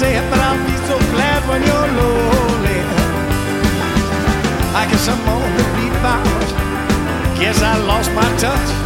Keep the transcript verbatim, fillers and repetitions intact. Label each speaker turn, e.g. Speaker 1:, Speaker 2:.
Speaker 1: say it, but I'll be so glad when you're lonely. I guess I'm on the rebound. Guess I lost my touch.